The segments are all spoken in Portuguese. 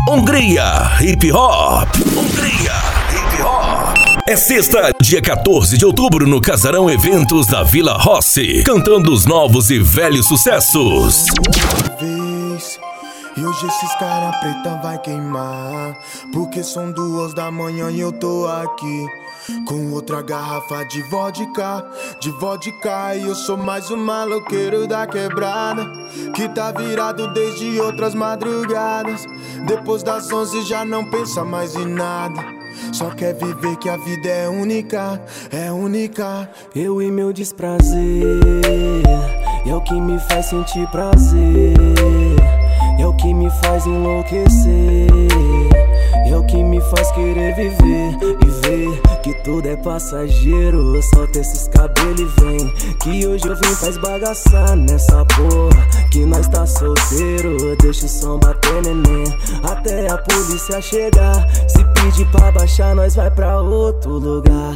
Hungria Hip Hop. Hungria Hip Hop. É sexta, dia 14 de outubro, no Casarão Eventos da Vila Rossi, cantando os novos e velhos sucessos. E hoje esses cara preta vai queimar, porque são 2 da manhã e eu tô aqui com outra garrafa de vodka, e eu sou mais um maloqueiro da quebrada, que tá virado desde outras madrugadas. Depois das 11 já não pensa mais em nada, só quer viver que a vida é única, é única. Eu e meu desprazer, é o que me faz sentir prazer, é o que me faz enlouquecer, é o que me faz querer viver e ver que tudo é passageiro. Solta esses cabelos e vem, que hoje eu vim pra esbagaçar nessa porra, que nós tá solteiro. Deixa o som bater, neném, até a polícia chegar. Se pedir pra baixar, nós vai pra outro lugar.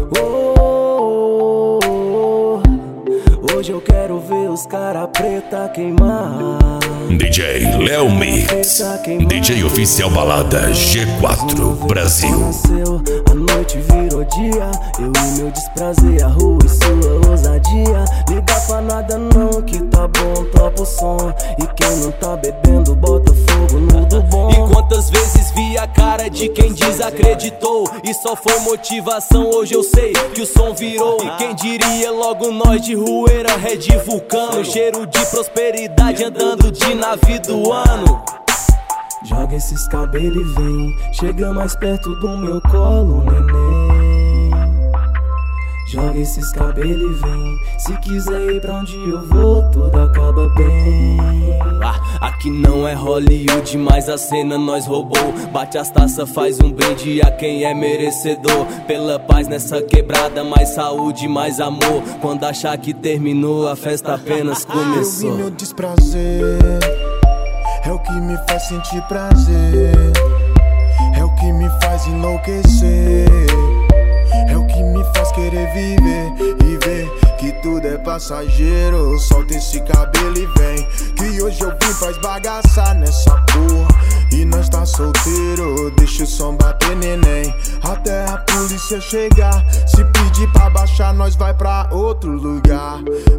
Hoje eu quero ver os cara preta queimar. DJ Léo Mix, DJ oficial balada G4 Brasil. A noite virou dia, eu e meu desprazer, a rua e sua ousadia. Liga pra nada não, que tá bom, topa o som. E quem não tá bebendo, bota fogo no do bom. E quantas vezes vi a cara de quem desacreditou, e só foi motivação, hoje eu sei que o som virou. E quem diria logo nós de Rueira, Red Vulcano, cheiro de prosperidade andando de navio do ano. Joga esses cabelos e vem, chega mais perto do meu colo, neném. Joga esses cabelos e vem, se quiser ir pra onde eu vou, tudo acaba bem. Aqui não é Hollywood, mas a cena nós roubou. Bate as taças, faz um brinde a quem é merecedor. Pela paz nessa quebrada, mais saúde, mais amor. Quando achar que terminou, a festa apenas começou. Eu vi meu desprazer, é o que me faz sentir prazer, é o que me faz enlouquecer, é o que me faz querer viver e ver que tudo é passageiro. Solta esse cabelo e vem, que hoje eu vim pra esbagaçar nessa porra, e nós tá solteiro. Deixa o som bater, neném, até a polícia chegar. Se pedir pra baixar, nós vai pra outro lugar.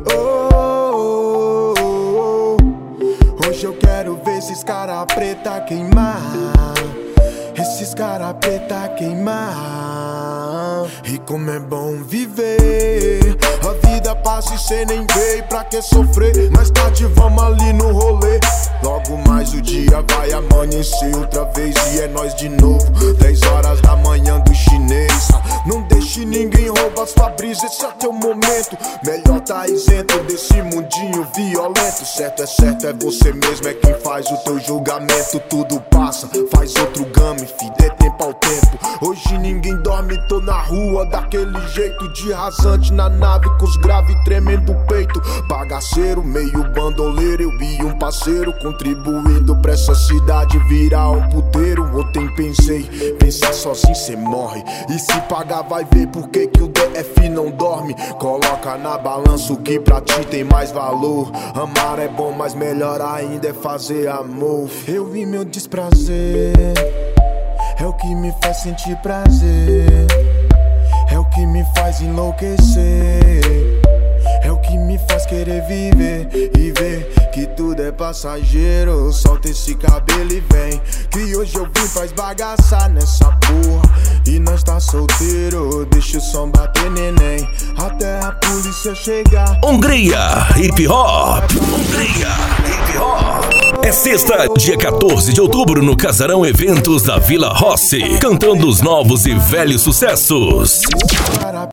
Hoje eu quero ver esses cara preta queimar, esses cara preta queimar. E como é bom viver, a vida passa e cê nem vê, pra que sofrer? Mais tarde vamos ali no rolê. Logo mais o dia vai amanhecer outra vez e é nós de novo. 10 horas da manhã do chinês. Não deixe ninguém roubar sua brisa, esse é teu momento. Melhor tá isento desse mundinho violento. Certo, é você mesmo, é quem faz o teu julgamento. Tudo passa, faz outro game, fi, dê tempo ao tempo. Hoje ninguém dorme, tô na rua daquele jeito, de rasante na nave, com os graves tremendo o peito. Bagaceiro, meio bandoleiro, eu vi um parceiro contribuindo pra essa cidade virar um puteiro. Ontem pensei, pensar sozinho cê morre, e se pagar vai ver por que o DF não dorme. Coloca na balança o que pra ti tem mais valor. Amar é bom, mas melhor ainda é fazer amor. Eu vi meu desprazer, é o que me faz sentir prazer, é o que me faz enlouquecer, é o que me faz querer viver e ver que tudo é passageiro. Solta esse cabelo e vem, que hoje eu vim pra esbagaçar nessa porra, e nós tá solteiro. Deixa o som bater, neném, até a polícia chegar. Hungria Hip Hop. Hungria Hip Hop. É sexta, dia 14 de outubro, no Casarão Eventos da Vila Rossi, cantando os novos e velhos sucessos.